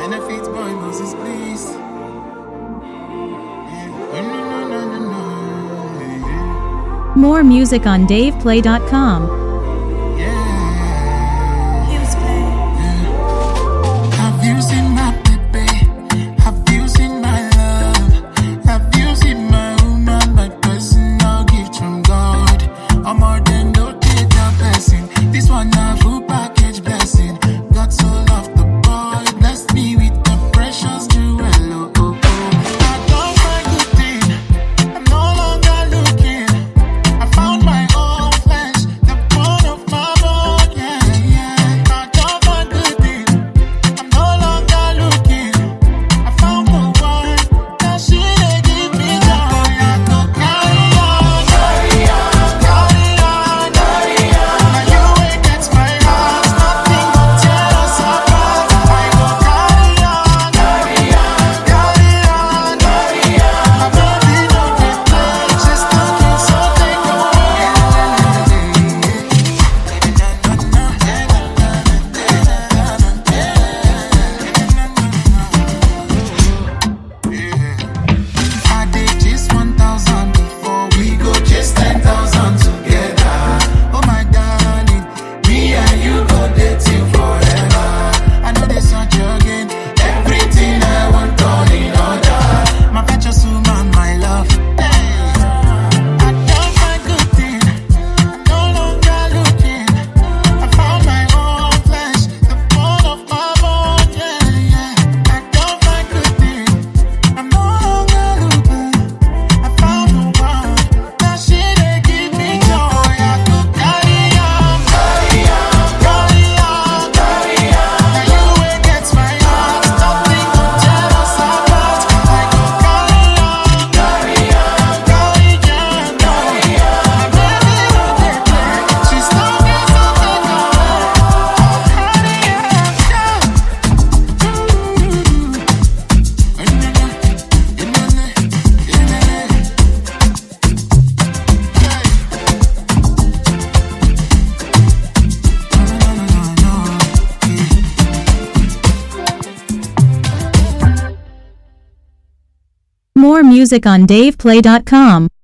Benefits boy Moses, please. More music on DavePlay.com. Have you seen my baby? Have you seen my love? Have you seen my woman, my personal gift from God? I'm more than no data person. This one a full package blessing. God so loved the boy, blessed me with the precious jewel. Oh, oh, oh. I don't find good thing. I'm no longer looking. I found my own flesh, the bone of my bone. Yeah, yeah. I don't find good thing. I'm no longer looking. I found the one that she dey give me joy. I go carry on, carry on, carry on, carry on. Now you ain't get my heart, nothing gon' tear us apart. I go carry on, carry on, carry on, carry on. My baby no dey play, she's talking so take away. I did just 1,000 before we go just 10,000 together. Oh my darling, me and you go dating forever. I know this not again. Everything I want all in order. My precious woman, my love. I don't find good thing. No longer looking. I found my own flesh, the bone of my bone. Yeah, yeah. I don't find good thing. I'm no longer looking. I found the one that she dey give me joy. I go carry on, carry on, carry on, carry on. Now you ain't get my heart, nothing gon' tear us apart. I go carry on, carry on, carry on, carry on. My baby no dey play, she's talking so take away. Carry More music on DavePlay.com.